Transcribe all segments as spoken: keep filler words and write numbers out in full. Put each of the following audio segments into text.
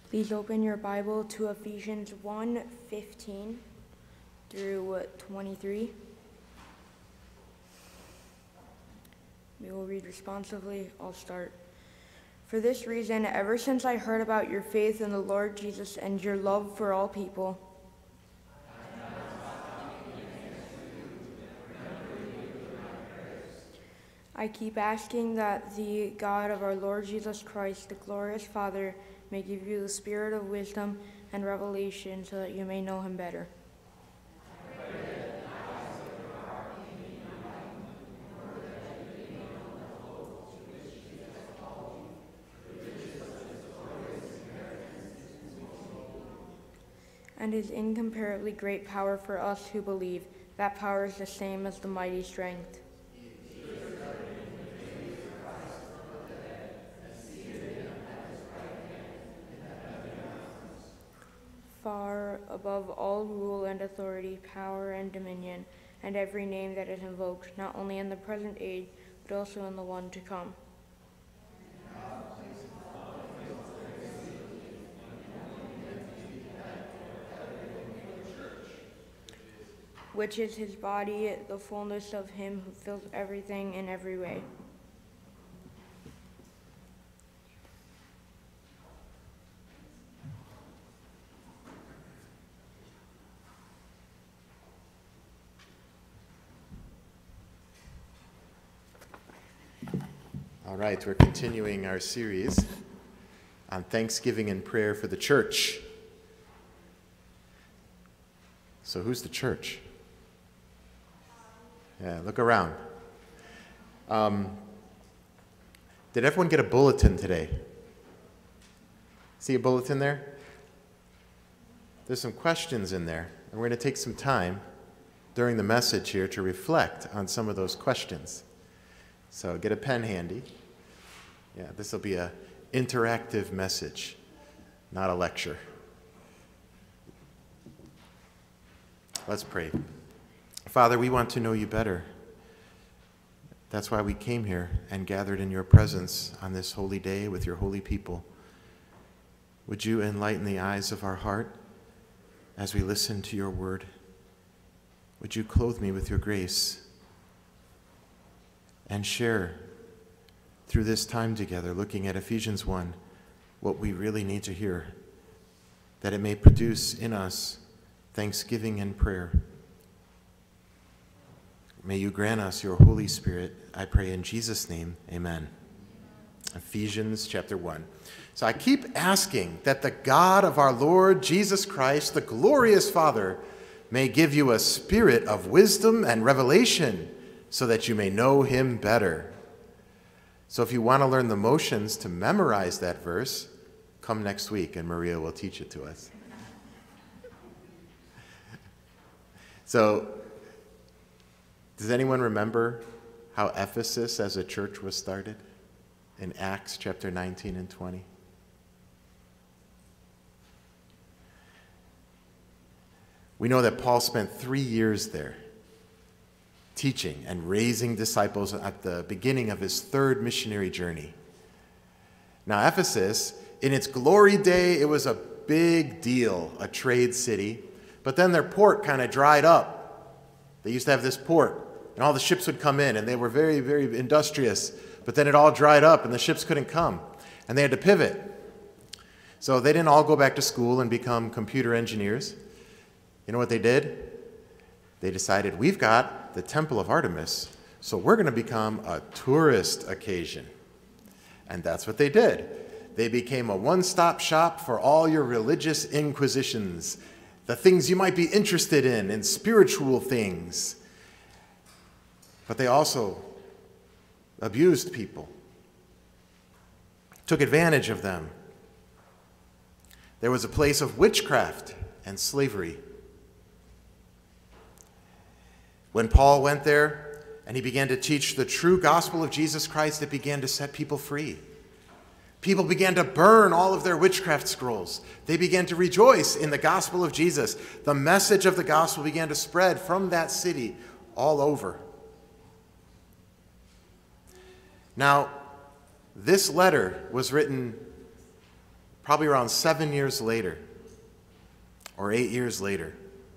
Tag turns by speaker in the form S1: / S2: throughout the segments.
S1: Please open your Bible to Ephesians one fifteen through twenty-three. We will read responsively. I'll start. For this reason, ever since I heard about your faith in the Lord Jesus and your love for all people, I keep asking that the God of our Lord Jesus Christ, the glorious Father, may give you the spirit of wisdom and revelation so that you may know him better. And his incomparably great power for us who believe. That power is the same as the mighty strength. Far above all rule and authority, power and dominion, and every name that is invoked, not only in the present age, but also in the one to come. Which is his body, the fullness of him who fills everything in every way.
S2: All right, we're continuing our series on Thanksgiving and prayer for the church. So who's the church? Yeah, look around. Um, did everyone get a bulletin today? See a bulletin there? There's some questions in there, and we're going to take some time during the message here to reflect on some of those questions. So get a pen handy. Yeah, this will be an interactive message, not a lecture. Let's pray. Father, we want to know you better. That's why we came here and gathered in your presence on this holy day with your holy people. Would you enlighten the eyes of our heart as we listen to your word? Would you clothe me with your grace and share through this time together, looking at Ephesians one, what we really need to hear, that it may produce in us thanksgiving and prayer. May you grant us your Holy Spirit, I pray in Jesus' name, amen. Ephesians chapter one. So I keep asking that the God of our Lord Jesus Christ, the glorious Father, may give you a spirit of wisdom and revelation so that you may know him better. So if you want to learn the motions to memorize that verse, come next week and Maria will teach it to us. So, does anyone remember how Ephesus as a church was started in Acts chapter nineteen and twenty? We know that Paul spent three years there teaching and raising disciples at the beginning of his third missionary journey. Now, Ephesus, in its glory day, it was a big deal, a trade city, but then their port kind of dried up. They used to have this port, and all the ships would come in, and they were very, very industrious, but then it all dried up, and the ships couldn't come, and they had to pivot. So they didn't all go back to school and become computer engineers. You know what they did? They decided, we've got the Temple of Artemis, so we're going to become a tourist occasion. And that's what they did. They became a one-stop shop for all your religious inquisitions, the things you might be interested in, and spiritual things. But they also abused people, took advantage of them. There was a place of witchcraft and slavery. When Paul went there and he began to teach the true gospel of Jesus Christ, it began to set people free. People began to burn all of their witchcraft scrolls. They began to rejoice in the gospel of Jesus. The message of the gospel began to spread from that city all over. Now, this letter was written probably around seven years later or eight years later.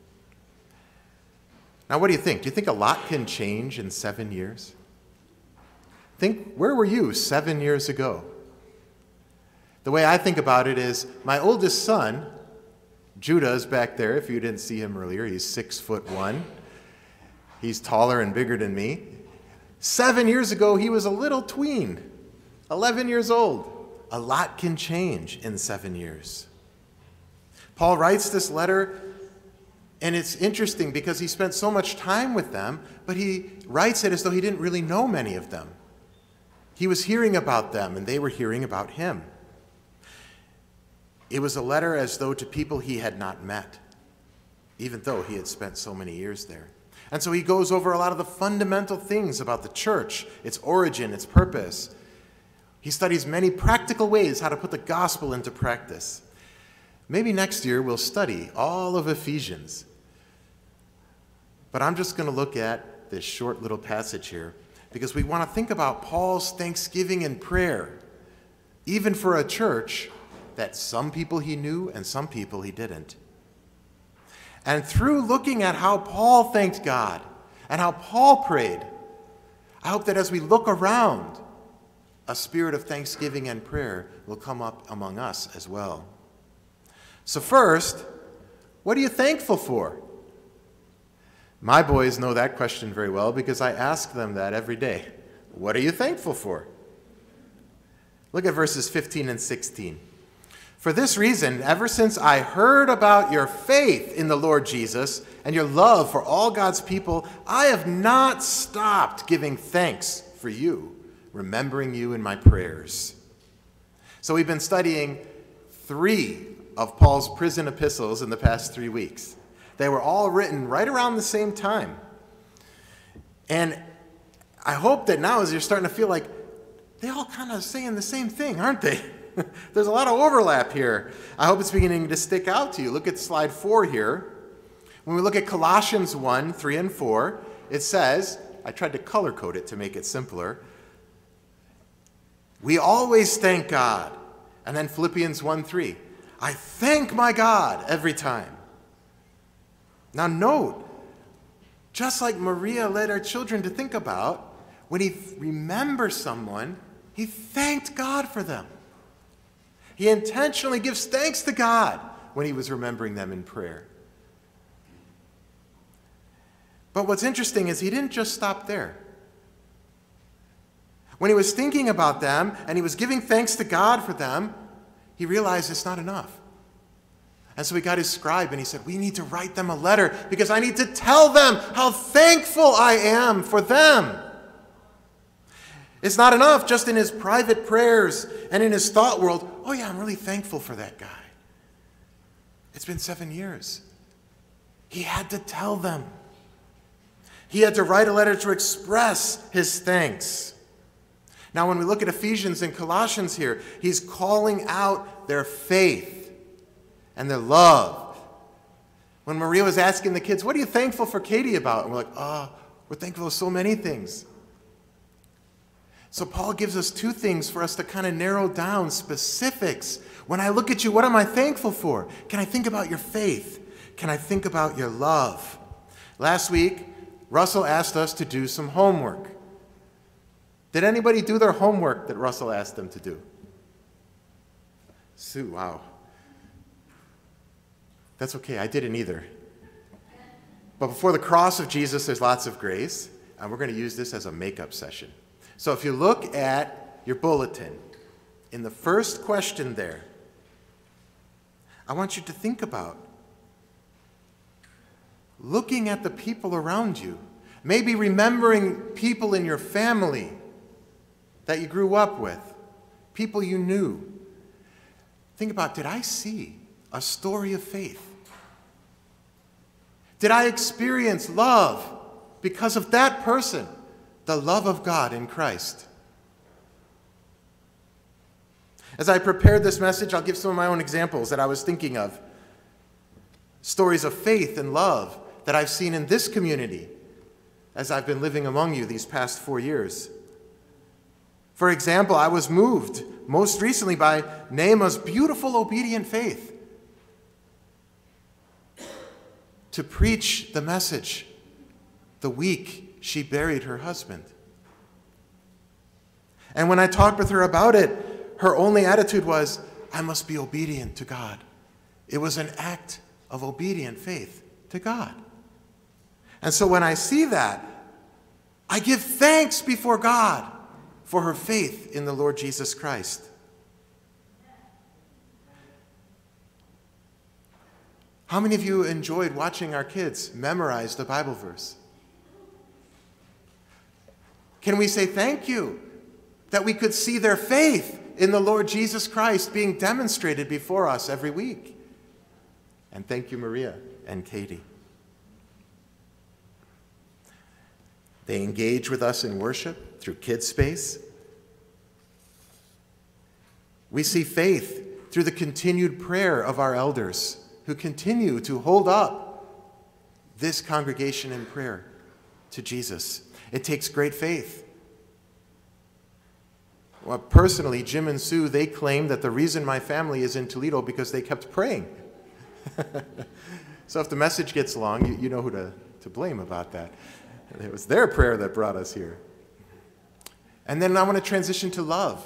S2: Now, what do you think? Do you think a lot can change in seven years? Think, where were you seven years ago? The way I think about it is my oldest son, Judah, is back there. If you didn't see him earlier, he's six foot one. He's taller and bigger than me. Seven years ago, he was a little tween, eleven years old. A lot can change in seven years. Paul writes this letter, and it's interesting because he spent so much time with them, but he writes it as though he didn't really know many of them. He was hearing about them, and they were hearing about him. It was a letter as though to people he had not met, even though he had spent so many years there. And so he goes over a lot of the fundamental things about the church, its origin, its purpose. He studies many practical ways how to put the gospel into practice. Maybe next year we'll study all of Ephesians. But I'm just going to look at this short little passage here because we want to think about Paul's thanksgiving and prayer, even for a church that some people he knew and some people he didn't. And through looking at how Paul thanked God and how Paul prayed, I hope that as we look around, a spirit of thanksgiving and prayer will come up among us as well. So first, what are you thankful for? My boys know that question very well because I ask them that every day. What are you thankful for? Look at verses fifteen and sixteen. For this reason, ever since I heard about your faith in the Lord Jesus and your love for all God's people, I have not stopped giving thanks for you, remembering you in my prayers. So we've been studying three of Paul's prison epistles in the past three weeks. They were all written right around the same time. And I hope that now as you're starting to feel like they all kind of saying the same thing, aren't they? There's a lot of overlap here. I hope it's beginning to stick out to you. Look at slide four here. When we look at Colossians one, three, and four, it says, I tried to color code it to make it simpler, we always thank God. And then Philippians one, three, I thank my God every time. Now note, just like Maria led our children to think about, when he remembers someone, he thanked God for them. He intentionally gives thanks to God when he was remembering them in prayer. But what's interesting is he didn't just stop there. When he was thinking about them and he was giving thanks to God for them, he realized it's not enough. And so he got his scribe and he said, we need to write them a letter because I need to tell them how thankful I am for them. It's not enough just in his private prayers and in his thought world. Oh yeah, I'm really thankful for that guy. It's been seven years. He had to tell them. He had to write a letter to express his thanks. Now when we look at Ephesians and Colossians here, he's calling out their faith and their love. When Maria was asking the kids, what are you thankful for Katie about? And we're like, oh, we're thankful for so many things. So Paul gives us two things for us to kind of narrow down specifics. When I look at you, what am I thankful for? Can I think about your faith? Can I think about your love? Last week, Russell asked us to do some homework. Did anybody do their homework that Russell asked them to do? Sue, wow. That's okay, I didn't either. But before the cross of Jesus, there's lots of grace, and we're going to use this as a makeup session. So if you look at your bulletin, in the first question there, I want you to think about looking at the people around you, maybe remembering people in your family that you grew up with, people you knew. Think about, did I see a story of faith? Did I experience love because of that person? The love of God in Christ. As I prepared this message, I'll give some of my own examples that I was thinking of. Stories of faith and love that I've seen in this community as I've been living among you these past four years. For example, I was moved most recently by Naama's beautiful obedient faith to preach the message the week she buried her husband. And when I talked with her about it, her only attitude was, I must be obedient to God. It was an act of obedient faith to God. And so when I see that, I give thanks before God for her faith in the Lord Jesus Christ. How many of you enjoyed watching our kids memorize the Bible verse? Can we say thank you that we could see their faith in the Lord Jesus Christ being demonstrated before us every week? And thank you, Maria and Katie. They engage with us in worship through Kids Space. We see faith through the continued prayer of our elders who continue to hold up this congregation in prayer to Jesus. It takes great faith. Well, personally, Jim and Sue, they claim that the reason my family is in Toledo because they kept praying. So if the message gets long, you, you know who to, to blame about that. It was their prayer that brought us here. And then I want to transition to love.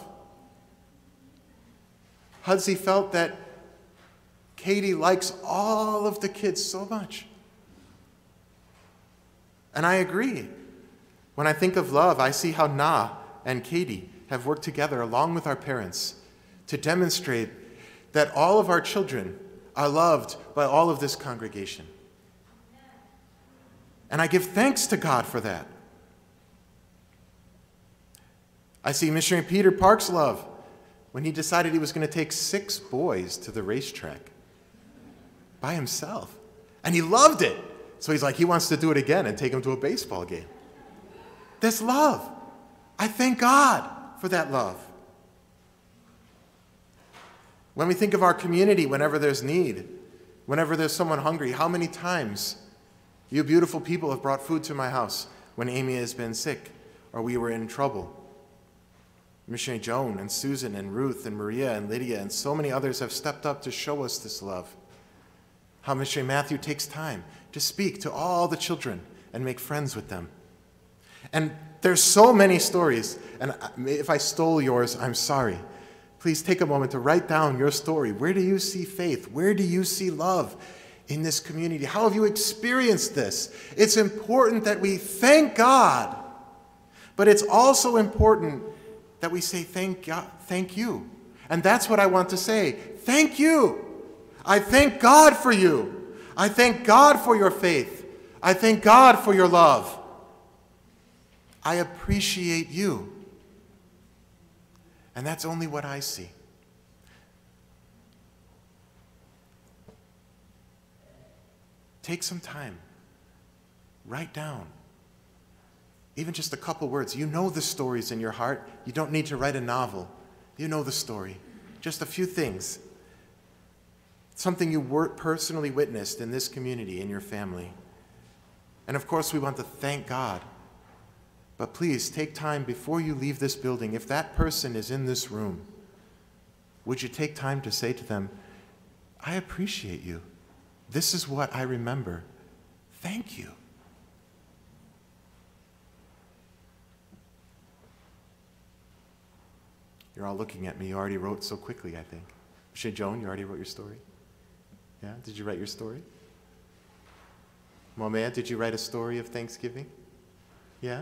S2: Hudsie felt that Katie likes all of the kids so much. And I agree. When I think of love, I see how Na and Katie have worked together along with our parents to demonstrate that all of our children are loved by all of this congregation. And I give thanks to God for that. I see Missionary Peter Park's love when he decided he was going to take six boys to the racetrack by himself. And he loved it. So he's like, he wants to do it again and take them to a baseball game. That's love. I thank God for that love. When we think of our community, whenever there's need, whenever there's someone hungry, how many times you beautiful people have brought food to my house when Amy has been sick or we were in trouble? Missionary Joan and Susan and Ruth and Maria and Lydia and so many others have stepped up to show us this love. How Missionary Matthew takes time to speak to all the children and make friends with them. And there's so many stories, and if I stole yours, I'm sorry. Please take a moment to write down your story. Where do you see faith? Where do you see love in this community? How have you experienced this? It's important that we thank God, but it's also important that we say thank God, thank you. And that's what I want to say. Thank you. I thank God for you. I thank God for your faith. I thank God for your love. I appreciate you. And that's only what I see. Take some time. Write down. Even just a couple words. You know the stories in your heart. You don't need to write a novel. You know the story. Just a few things. Something you personally witnessed in this community, in your family. And of course, we want to thank God. But please, take time before you leave this building. If that person is in this room, would you take time to say to them, I appreciate you. This is what I remember. Thank you. You're all looking at me. You already wrote so quickly, I think. Shay Joan, you already wrote your story? Yeah? Did you write your story? Momea, did you write a story of Thanksgiving? Yeah?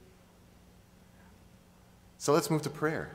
S2: So let's move to prayer.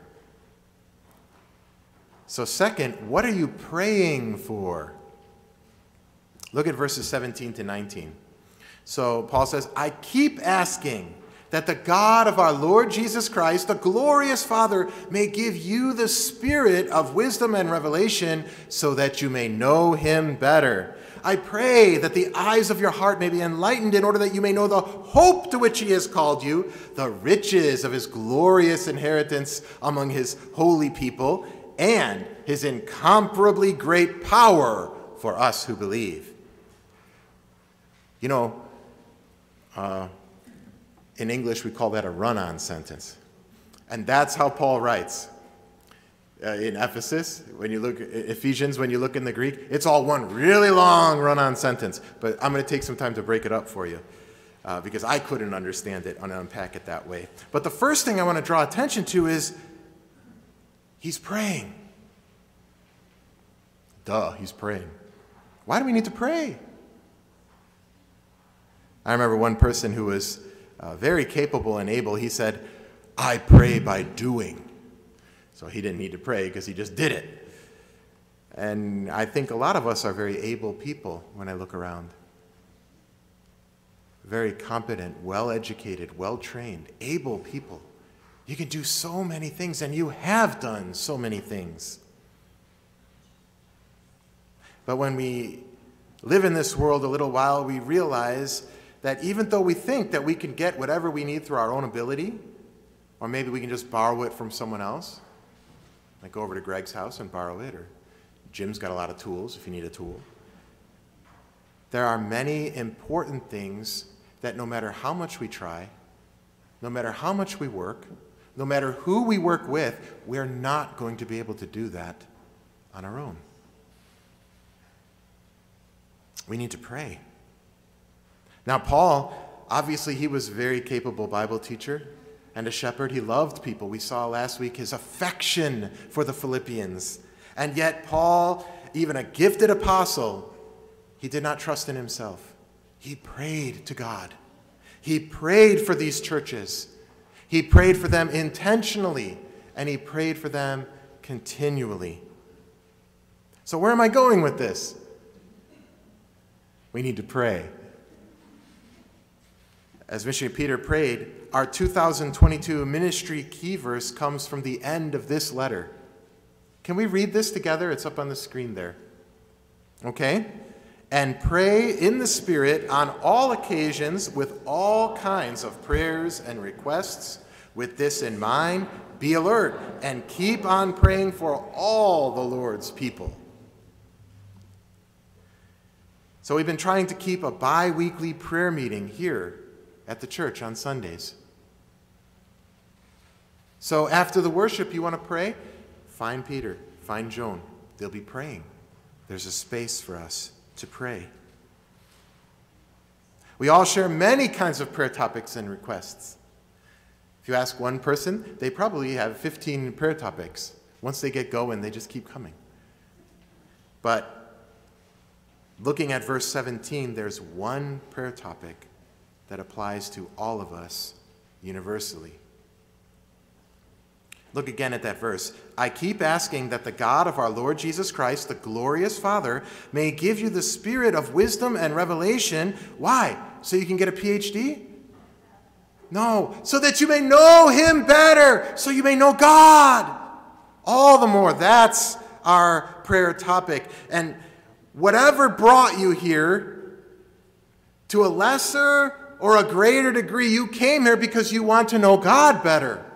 S2: So second, what are you praying for? Look at verses seventeen to nineteen. So Paul says, I keep asking that the God of our Lord Jesus Christ, the glorious Father, may give you the spirit of wisdom and revelation so that you may know him better. I pray that the eyes of your heart may be enlightened in order that you may know the hope to which he has called you, the riches of his glorious inheritance among his holy people, and his incomparably great power for us who believe. You know, uh, in English we call that a run-on sentence. And that's how Paul writes. Uh, in Ephesus, when you look, Ephesians, when you look in the Greek, it's all one really long run-on sentence. But I'm going to take some time to break it up for you uh, because I couldn't understand it and unpack it that way. But the first thing I want to draw attention to is he's praying. Duh, he's praying. Why do we need to pray? I remember one person who was uh, very capable and able. He said, I pray by doing. So he didn't need to pray because he just did it. And I think a lot of us are very able people when I look around. Very competent, well-educated, well-trained, able people. You can do so many things, and you have done so many things. But when we live in this world a little while, we realize that even though we think that we can get whatever we need through our own ability, or maybe we can just borrow it from someone else, like go over to Greg's house and borrow it, or Jim's got a lot of tools if you need a tool. There are many important things that no matter how much we try, no matter how much we work, no matter who we work with, we're not going to be able to do that on our own. We need to pray. Now, Paul, obviously he was a very capable Bible teacher and a shepherd. He loved people. We saw last week his affection for the Philippians. And yet Paul, even a gifted apostle, he did not trust in himself. He prayed to God. He prayed for these churches. He prayed for them intentionally, and he prayed for them continually. So where am I going with this? We need to pray. As Missionary Peter prayed, our two thousand twenty-two ministry key verse comes from the end of this letter. Can we read this together? It's up on the screen there. Okay? And pray in the Spirit on all occasions with all kinds of prayers and requests. With this in mind, be alert and keep on praying for all the Lord's people. So we've been trying to keep a bi-weekly prayer meeting here at the church on Sundays. So after the worship, you want to pray? Find Peter, find Joan. They'll be praying. There's a space for us to pray. We all share many kinds of prayer topics and requests. If you ask one person, they probably have fifteen prayer topics. Once they get going, they just keep coming. But looking at verse seventeen, there's one prayer topic that applies to all of us universally. Look again at that verse. I keep asking that the God of our Lord Jesus Christ, the glorious Father, may give you the spirit of wisdom and revelation. Why? So you can get a P H D? No, so that you may know him better, so you may know God. All the more, that's our prayer topic. And whatever brought you here, to a lesser or a greater degree, you came here because you want to know God better.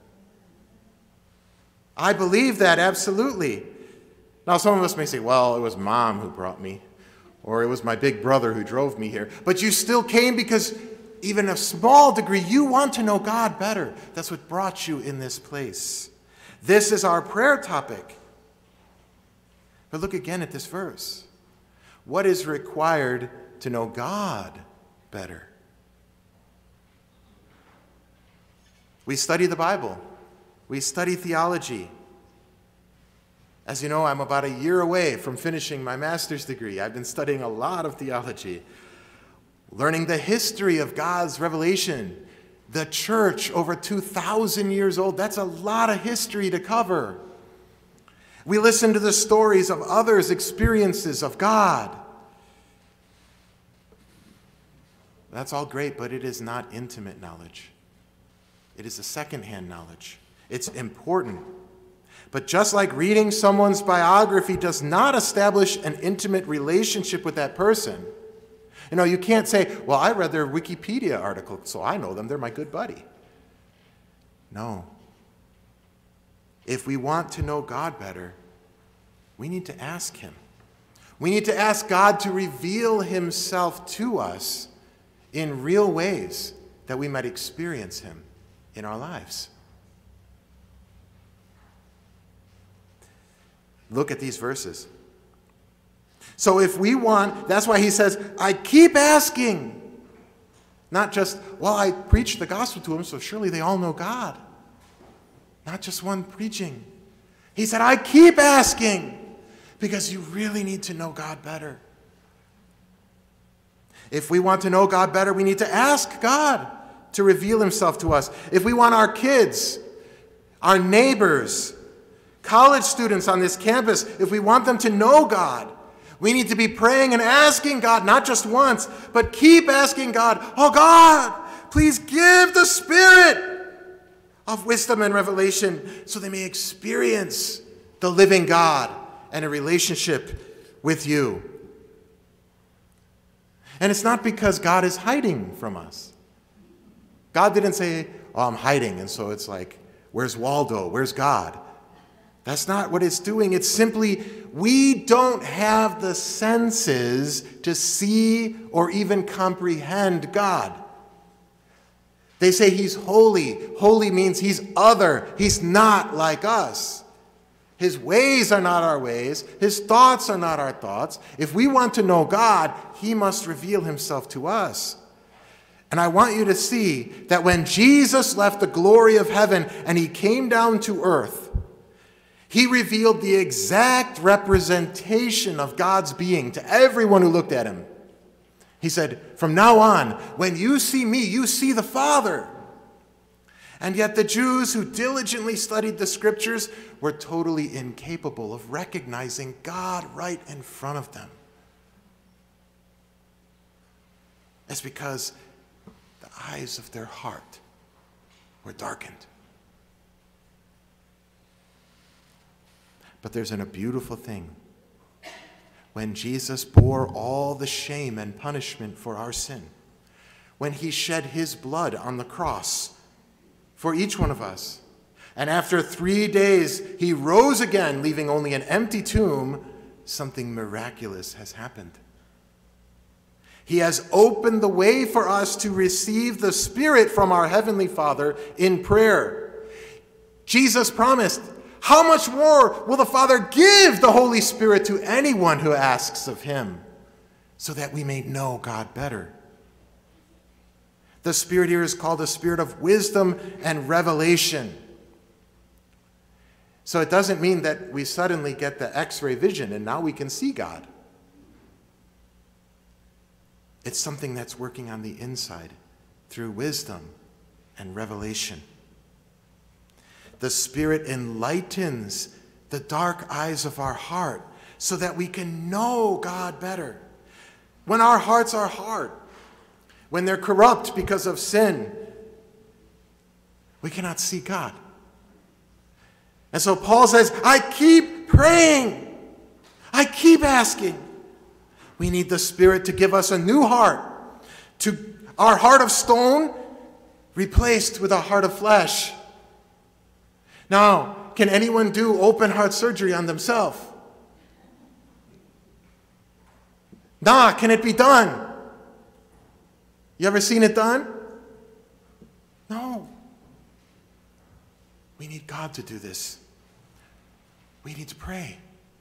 S2: I believe that, absolutely. Now, some of us may say, well, it was Mom who brought me, or it was my big brother who drove me here. But you still came because, even a small degree, you want to know God better. That's what brought you in this place. This is our prayer topic. But look again at this verse. What is required to know God better? We study the Bible. We study theology. As you know, I'm about a year away from finishing my master's degree. I've been studying a lot of theology, learning the history of God's revelation. The church, over two thousand years old, that's a lot of history to cover. We listen to the stories of others' experiences of God. That's all great, but it is not intimate knowledge. It is a secondhand knowledge. It's important. But just like reading someone's biography does not establish an intimate relationship with that person, you know, you can't say, well, I read their Wikipedia article, so I know them. They're my good buddy. No. If we want to know God better, we need to ask him. We need to ask God to reveal himself to us in real ways that we might experience him in our lives. Look at these verses. So if we want, that's why he says, I keep asking. Not just, well, I preached the gospel to them, so surely they all know God. Not just one preaching. He said, I keep asking because you really need to know God better. If we want to know God better, we need to ask God to reveal himself to us. If we want our kids, our neighbors, college students on this campus, if we want them to know God, we need to be praying and asking God, not just once, but keep asking God, oh God, please give the spirit of wisdom and revelation so they may experience the living God and a relationship with you. And it's not because God is hiding from us. God didn't say, oh, I'm hiding, and so it's like, where's Waldo? Where's God? That's not what it's doing. It's simply, we don't have the senses to see or even comprehend God. They say he's holy. Holy means he's other. He's not like us. His ways are not our ways. His thoughts are not our thoughts. If we want to know God, he must reveal himself to us. And I want you to see that when Jesus left the glory of heaven and he came down to earth, he revealed the exact representation of God's being to everyone who looked at him. He said, from now on, when you see me, you see the Father. And yet the Jews who diligently studied the scriptures were totally incapable of recognizing God right in front of them. It's because the eyes of their heart were darkened. But there's a beautiful thing. When Jesus bore all the shame and punishment for our sin, when he shed his blood on the cross for each one of us, and after three days he rose again, leaving only an empty tomb, something miraculous has happened. He has opened the way for us to receive the Spirit from our Heavenly Father in prayer. Jesus promised, how much more will the Father give the Holy Spirit to anyone who asks of him, so that we may know God better? The Spirit here is called a spirit of wisdom and revelation. So it doesn't mean that we suddenly get the X-ray vision and now we can see God. It's something that's working on the inside through wisdom and revelation. The Spirit enlightens the dark eyes of our heart so that we can know God better. When our hearts are hard, when they're corrupt because of sin, we cannot see God. And so Paul says, I keep praying. I keep asking. We need the Spirit to give us a new heart, to our heart of stone replaced with a heart of flesh. Now, can anyone do open heart surgery on themselves? Nah, can it be done? You ever seen it done? No. We need God to do this. We need to pray.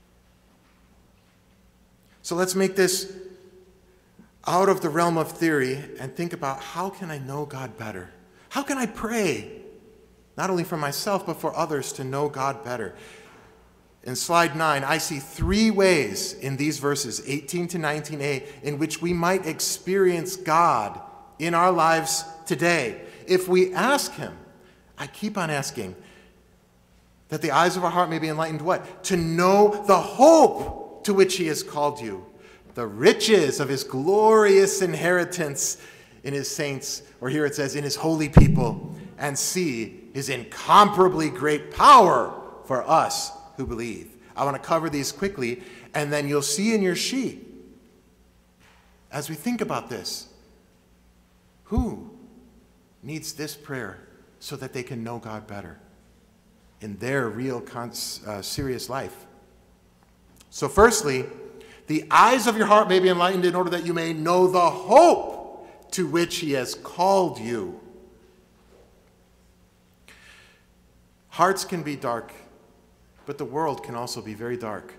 S2: So let's make this out of the realm of theory and think about, how can I know God better? How can I pray? Not only for myself, but for others to know God better. In slide nine, I see three ways in these verses, eighteen to nineteen a, in which we might experience God in our lives today. If we ask him, I keep on asking, that the eyes of our heart may be enlightened, what? To know the hope to which he has called you, the riches of his glorious inheritance in his saints, or here it says, in his holy people, and see his incomparably great power for us who believe. I want to cover these quickly, and then you'll see in your sheet, as we think about this, who needs this prayer so that they can know God better in their real uh, serious life. So firstly, the eyes of your heart may be enlightened in order that you may know the hope to which he has called you. Hearts can be dark but the world can also be very dark.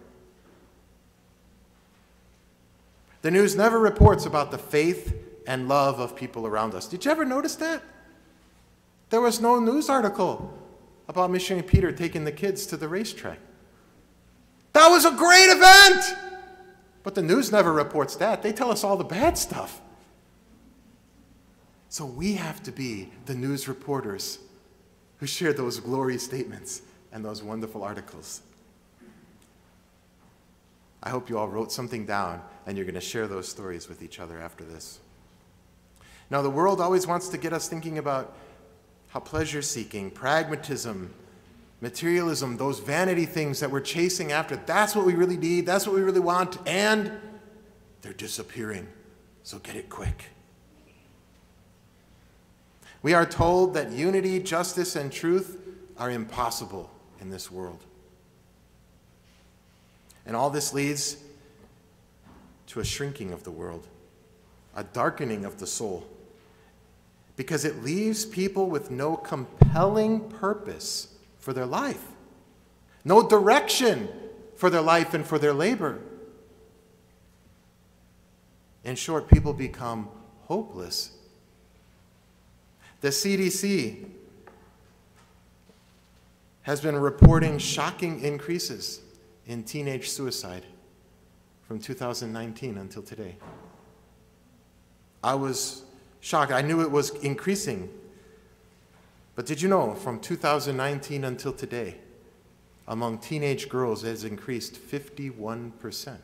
S2: The news never reports about the faith and love of people around us. Did you ever notice that? There was no news article about missionary Peter taking the kids to the racetrack. That was a great event! But the news never reports that. They tell us all the bad stuff. So we have to be the news reporters who share those glory statements and those wonderful articles. I hope you all wrote something down and you're going to share those stories with each other after this. Now, the world always wants to get us thinking about how pleasure-seeking, pragmatism, materialism, those vanity things that we're chasing after, that's what we really need, that's what we really want, and they're disappearing, so get it quick. We are told that unity, justice, and truth are impossible in this world. And all this leads to a shrinking of the world, a darkening of the soul, because it leaves people with no compelling purpose for their life, no direction for their life and for their labor. In short, people become hopeless. The C D C has been reporting shocking increases in teenage suicide from two thousand nineteen until today. I was shocked. I knew it was increasing. But did you know, from two thousand nineteen until today, among teenage girls, it has increased fifty-one percent.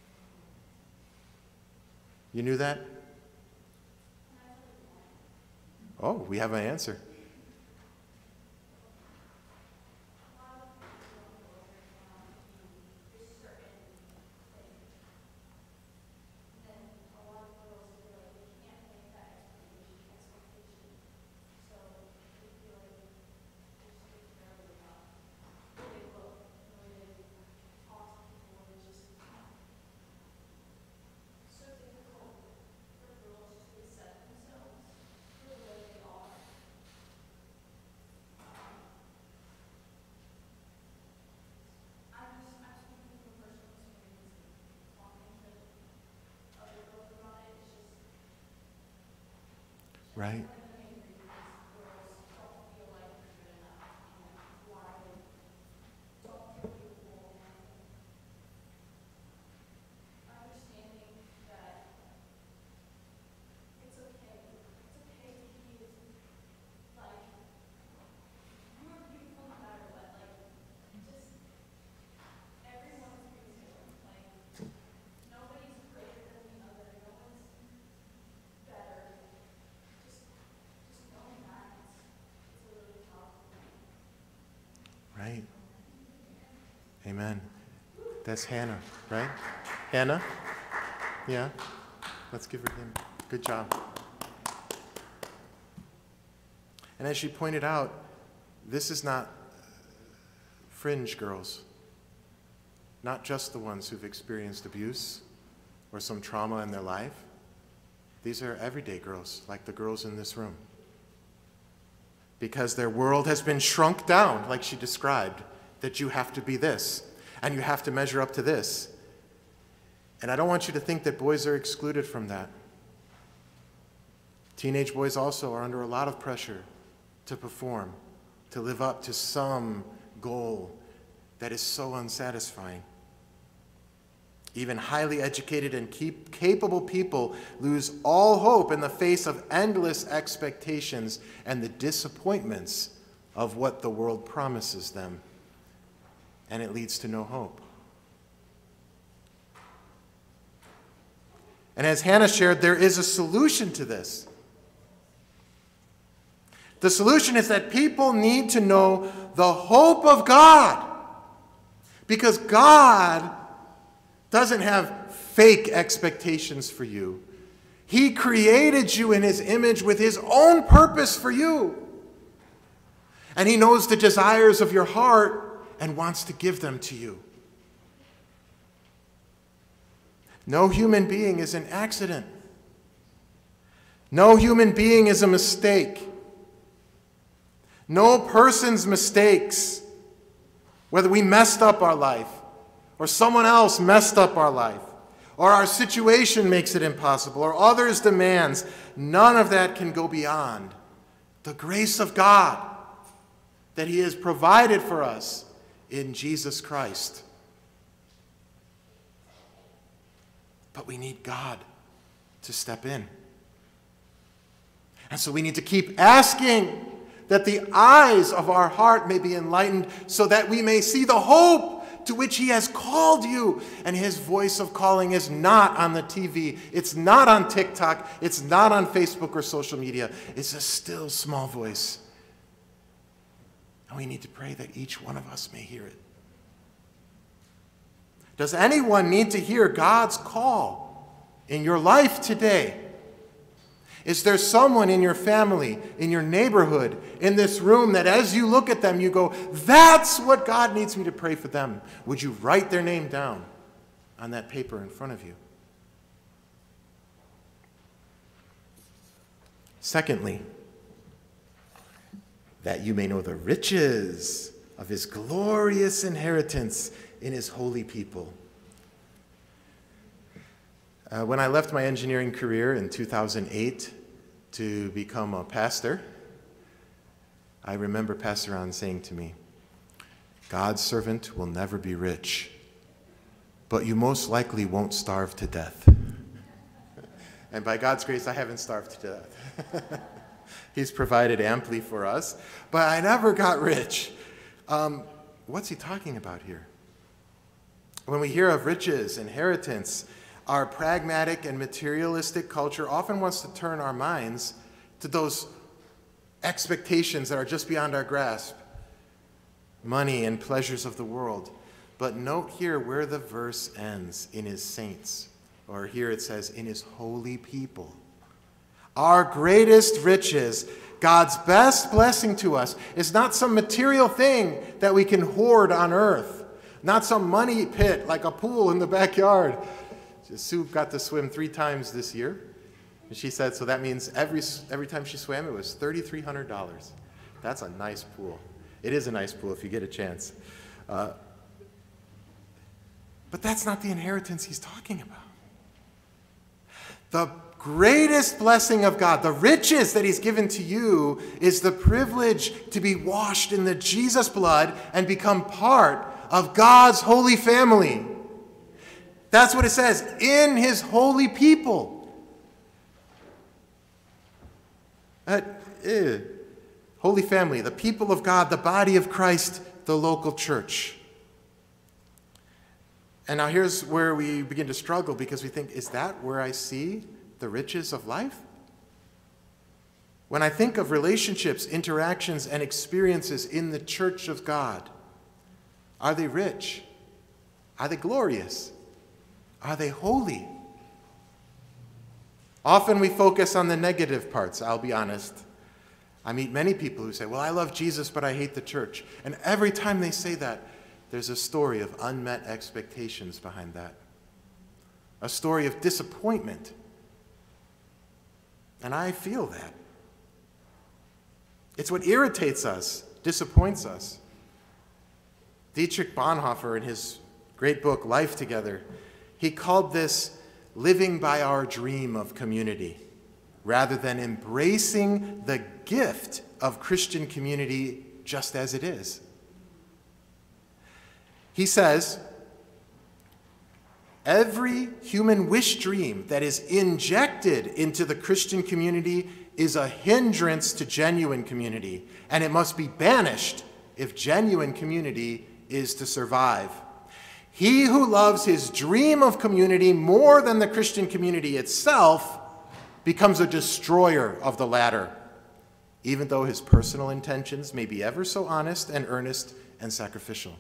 S2: You knew that? Oh, we have an answer. Right? Right. Amen. That's Hannah, right? Hannah? Yeah? Let's give her him. Good job. And as she pointed out, this is not fringe girls, not just the ones who've experienced abuse or some trauma in their life. These are everyday girls, like the girls in this room. Because their world has been shrunk down, like she described, that you have to be this, and you have to measure up to this. And I don't want you to think that boys are excluded from that. Teenage boys also are under a lot of pressure to perform, to live up to some goal that is so unsatisfying. Even highly educated and keep capable people lose all hope in the face of endless expectations and the disappointments of what the world promises them. And it leads to no hope. And as Hannah shared, there is a solution to this. The solution is that people need to know the hope of God. Because God doesn't have fake expectations for you. He created you in his image with his own purpose for you. And he knows the desires of your heart and wants to give them to you. No human being is an accident. No human being is a mistake. No person's mistakes Whether we messed up our life, or someone else messed up our life, or our situation makes it impossible, or others' demands, none of that can go beyond the grace of God that he has provided for us in Jesus Christ. But we need God to step in. And so we need to keep asking that the eyes of our heart may be enlightened so that we may see the hope to which he has called you. And his voice of calling is not on the T V. It's not on TikTok. It's not on Facebook or social media. It's a still small voice. And we need to pray that each one of us may hear it. Does anyone need to hear God's call in your life today? Is there someone in your family, in your neighborhood, in this room that as you look at them, you go, that's what God needs me to pray for them? Would you write their name down on that paper in front of you? Secondly, that you may know the riches of his glorious inheritance in his holy people. Uh, when I left my engineering career in two thousand eight to become a pastor, I remember Pastor Ron saying to me, God's servant will never be rich, but you most likely won't starve to death. And by God's grace, I haven't starved to death. He's provided amply for us, but I never got rich. Um, what's he talking about here? When we hear of riches, inheritance, our pragmatic and materialistic culture often wants to turn our minds to those expectations that are just beyond our grasp. Money and pleasures of the world. But note here where the verse ends, in his saints. Or here it says, in his holy people. Our greatest riches, God's best blessing to us, is not some material thing that we can hoard on earth. Not some money pit like a pool in the backyard. Sue got to swim three times this year. And she said, so that means every, every time she swam, it was three thousand three hundred dollars. That's a nice pool. It is a nice pool if you get a chance. Uh, but that's not the inheritance he's talking about. The greatest blessing of God, the riches that he's given to you, is the privilege to be washed in the Jesus blood and become part of God's holy family. That's what it says, in his holy people. Uh, eh. Holy family, the people of God, the body of Christ, the local church. And now here's where we begin to struggle because we think, is that where I see the riches of life? When I think of relationships, interactions, and experiences in the church of God, are they rich? Are they glorious? Are they holy? Often we focus on the negative parts, I'll be honest. I meet many people who say, well, I love Jesus, but I hate the church. And every time they say that, there's a story of unmet expectations behind that. A story of disappointment. And I feel that. It's what irritates us, disappoints us. Dietrich Bonhoeffer, in his great book, Life Together, he called this living by our dream of community, rather than embracing the gift of Christian community just as it is. He says, every human wish dream that is injected into the Christian community is a hindrance to genuine community, and it must be banished if genuine community is to survive. He who loves his dream of community more than the Christian community itself becomes a destroyer of the latter, even though his personal intentions may be ever so honest and earnest and sacrificial.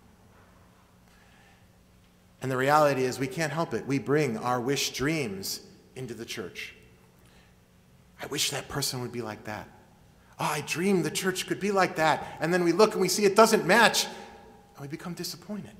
S2: And the reality is we can't help it. We bring our wish dreams into the church. I wish that person would be like that. Oh, I dreamed the church could be like that. And then we look and we see it doesn't match, and we become disappointed.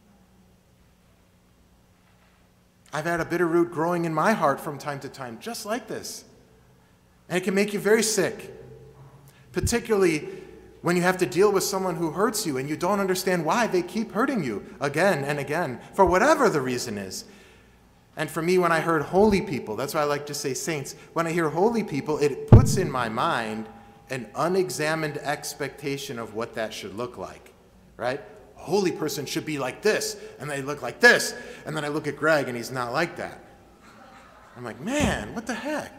S2: I've had a bitter root growing in my heart from time to time, just like this. And it can make you very sick, particularly When you have to deal with someone who hurts you and you don't understand why they keep hurting you again and again, for whatever the reason is. And for me, when I heard holy people, that's why I like to say saints, when I hear holy people, it puts in my mind an unexamined expectation of what that should look like, right? A holy person should be like this, and they look like this. And then I look at Greg, and he's not like that. I'm like, man, what the heck?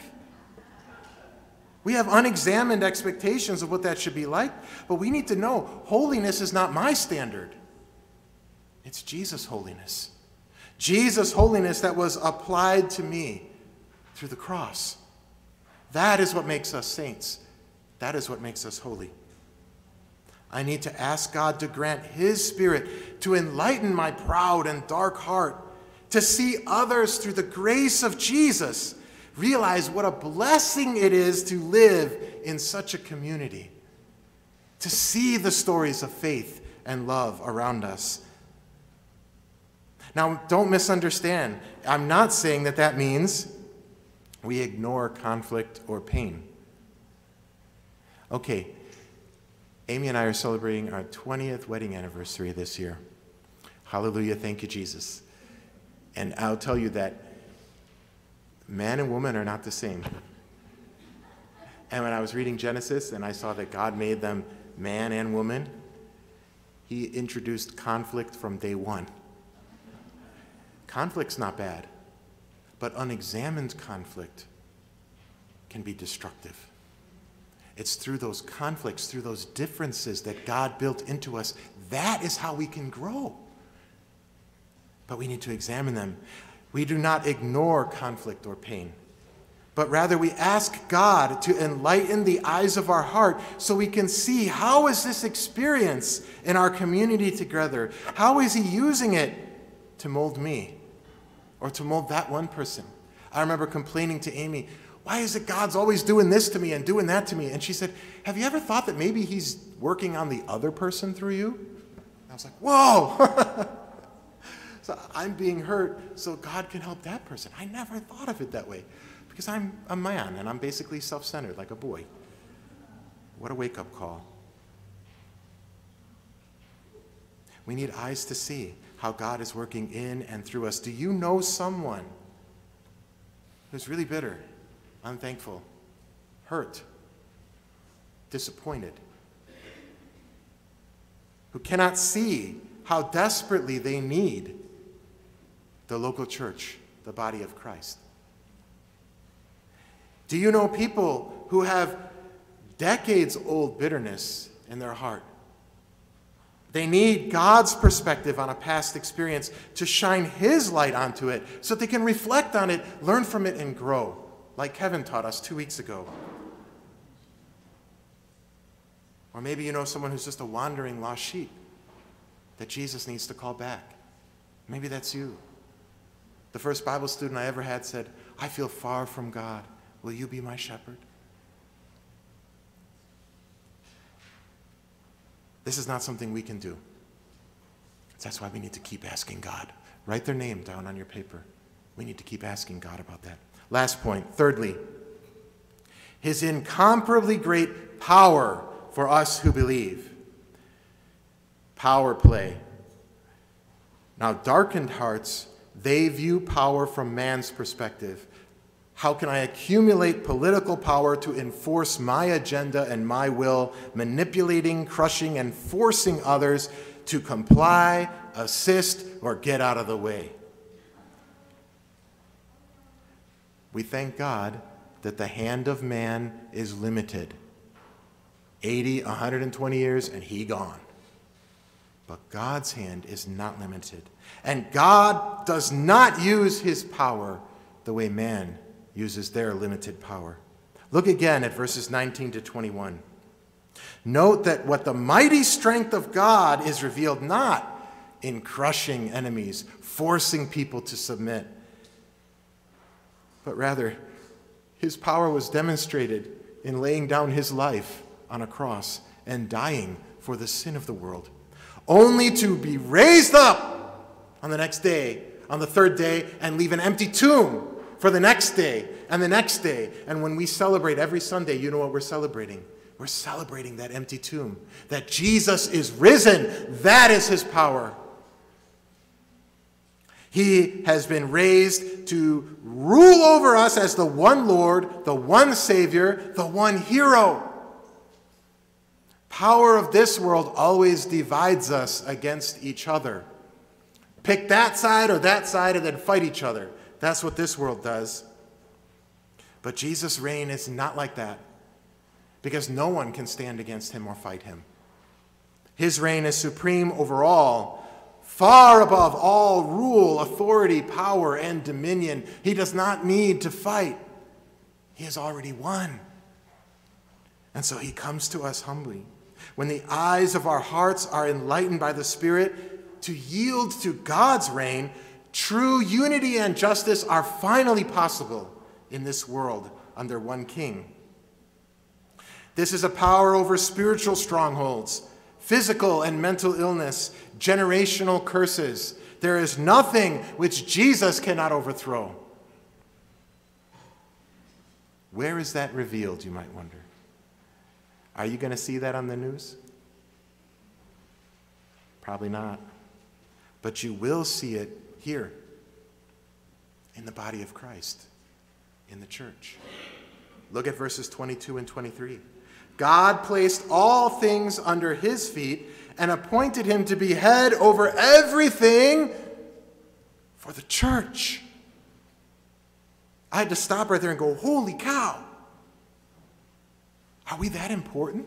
S2: We have unexamined expectations of what that should be like, but we need to know holiness is not my standard. It's Jesus' holiness. Jesus' holiness that was applied to me through the cross. That is what makes us saints. That is what makes us holy. I need to ask God to grant his Spirit to enlighten my proud and dark heart, to see others through the grace of Jesus, realize what a blessing it is to live in such a community, to see the stories of faith and love around us. Now, don't misunderstand. I'm not saying that that means we ignore conflict or pain. Okay, Amy and I are celebrating our twentieth wedding anniversary this year. Hallelujah, thank you, Jesus. And I'll tell you that man and woman are not the same. And when I was reading Genesis and I saw that God made them man and woman, he introduced conflict from day one. Conflict's not bad, but unexamined conflict can be destructive. It's through those conflicts, through those differences that God built into us. That is how we can grow. But we need to examine them. We do not ignore conflict or pain, but rather we ask God to enlighten the eyes of our heart so we can see, how is this experience in our community together? How is he using it to mold me or to mold that one person? I remember complaining to Amy, why is it God's always doing this to me and doing that to me? And she said, have you ever thought that maybe he's working on the other person through you? I was like, whoa! So I'm being hurt so God can help that person. I never thought of it that way because I'm a man and I'm basically self-centered like a boy. What a wake-up call. We need eyes to see how God is working in and through us. Do you know someone who's really bitter, unthankful, hurt, disappointed, who cannot see how desperately they need the local church, the body of Christ? Do you know people who have decades-old bitterness in their heart? They need God's perspective on a past experience to shine his light onto it so they can reflect on it, learn from it, and grow, like Kevin taught us two weeks ago. Or maybe you know someone who's just a wandering lost sheep that Jesus needs to call back. Maybe that's you. The first Bible student I ever had said, I feel far from God. Will you be my shepherd? This is not something we can do. That's why we need to keep asking God. Write their name down on your paper. We need to keep asking God about that. Last point. Thirdly, his incomparably great power for us who believe. Power play. Now, darkened hearts, they view power from man's perspective. How can I accumulate political power to enforce my agenda and my will, manipulating, crushing, and forcing others to comply, assist, or get out of the way? We thank God that the hand of man is limited. eighty, one hundred twenty years, and he gone. But God's hand is not limited. And God does not use his power the way man uses their limited power. Look again at verses nineteen to twenty-one. Note that what the mighty strength of God is revealed not in crushing enemies, forcing people to submit, but rather his power was demonstrated in laying down his life on a cross and dying for the sin of the world, only to be raised up on the next day, on the third day, and leave an empty tomb for the next day and the next day. And when we celebrate every Sunday, you know what we're celebrating? We're celebrating that empty tomb, that Jesus is risen. That is his power. He has been raised to rule over us as the one Lord, the one Savior, the one hero. Power of this world always divides us against each other. Pick that side or that side and then fight each other. That's what this world does. But Jesus' reign is not like that, because no one can stand against him or fight him. His reign is supreme over all, far above all rule, authority, power, and dominion. He does not need to fight. He has already won. And so he comes to us humbly. When the eyes of our hearts are enlightened by the Spirit to yield to God's reign, true unity and justice are finally possible in this world under one king. This is a power over spiritual strongholds, physical and mental illness, generational curses. There is nothing which Jesus cannot overthrow. Where is that revealed, you might wonder? Are you going to see that on the news? Probably not. But you will see it here, in the body of Christ, in the church. Look at verses twenty-two and twenty-three. God placed all things under his feet and appointed him to be head over everything for the church. I had to stop right there and go, holy cow. Are we that important?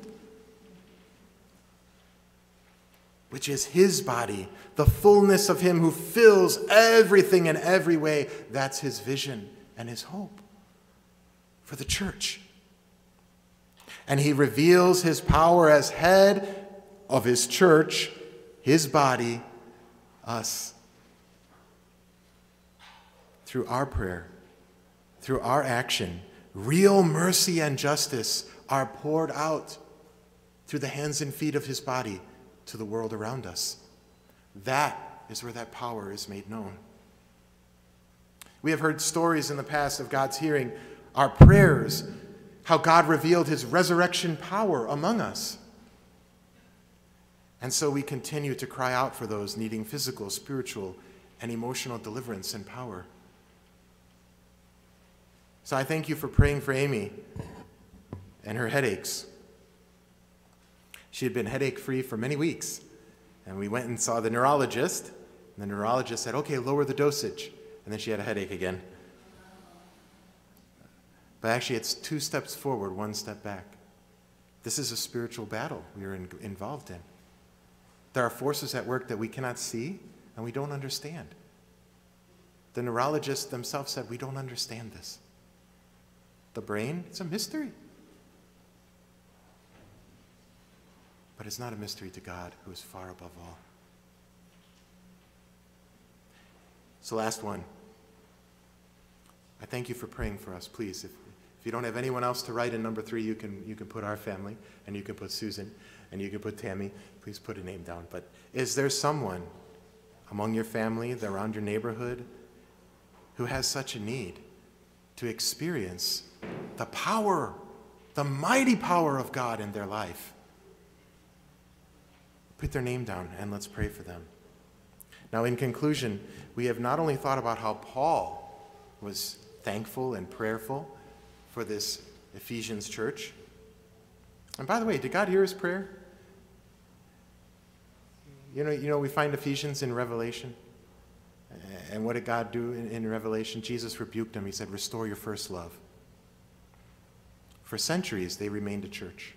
S2: Which is his body, the fullness of him who fills everything in every way. That's his vision and his hope for the church. And he reveals his power as head of his church, his body, us. Through our prayer, through our action, real mercy and justice are poured out through the hands and feet of his body to the world around us. That is where that power is made known. We have heard stories in the past of God's hearing our prayers, how God revealed his resurrection power among us. And so we continue to cry out for those needing physical, spiritual, and emotional deliverance and power. So I thank you for praying for Amy and her headaches. She had been headache-free for many weeks, and we went and saw the neurologist, and the neurologist said, okay, lower the dosage, and then she had a headache again. But actually, it's two steps forward, one step back. This is a spiritual battle we are in, involved in. There are forces at work that we cannot see and we don't understand. The neurologists themselves said, we don't understand this. The brain, it's a mystery. But it's not a mystery to God, who is far above all. So last one. I thank you for praying for us. Please, if, if you don't have anyone else to write in number three, you can, you can put our family, and you can put Susan, and you can put Tammy. Please put a name down. But is there someone among your family, around your neighborhood, who has such a need to experience the power, the mighty power of God in their life? Put their name down and let's pray for them. Now, in conclusion, we have not only thought about how Paul was thankful and prayerful for this Ephesians church. And by the way, did God hear his prayer? You know, you know, we find Ephesians in Revelation. And what did God do in, in Revelation? Jesus rebuked him. He said, restore your first love. For centuries, they remained a church.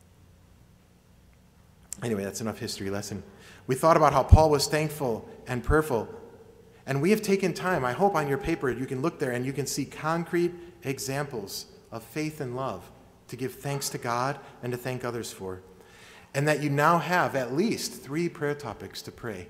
S2: Anyway, that's enough history lesson. We thought about how Paul was thankful and prayerful. And we have taken time. I hope on your paper you can look there and you can see concrete examples of faith and love to give thanks to God and to thank others for. And that you now have at least three prayer topics to pray.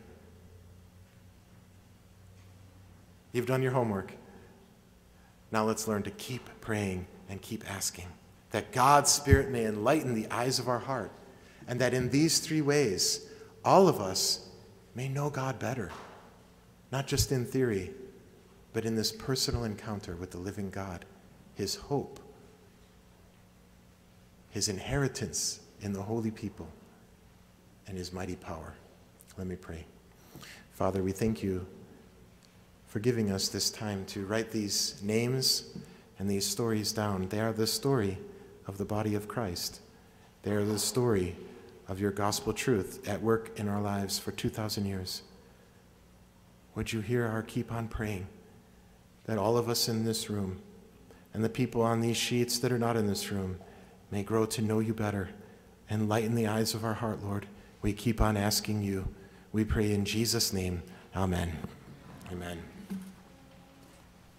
S2: You've done your homework. Now let's learn to keep praying and keep asking, that God's Spirit may enlighten the eyes of our heart, and that in these three ways, all of us may know God better, not just in theory, but in this personal encounter with the living God, his hope, his inheritance in the holy people, and his mighty power. Let me pray. Father, we thank you for giving us this time to write these names and these stories down. They are the story of the body of Christ. They are the story of your gospel truth at work in our lives for two thousand years. Would you hear our keep on praying that all of us in this room and the people on these sheets that are not in this room may grow to know you better and lighten the eyes of our heart, Lord. We keep on asking you. We pray in Jesus' name. Amen. Amen.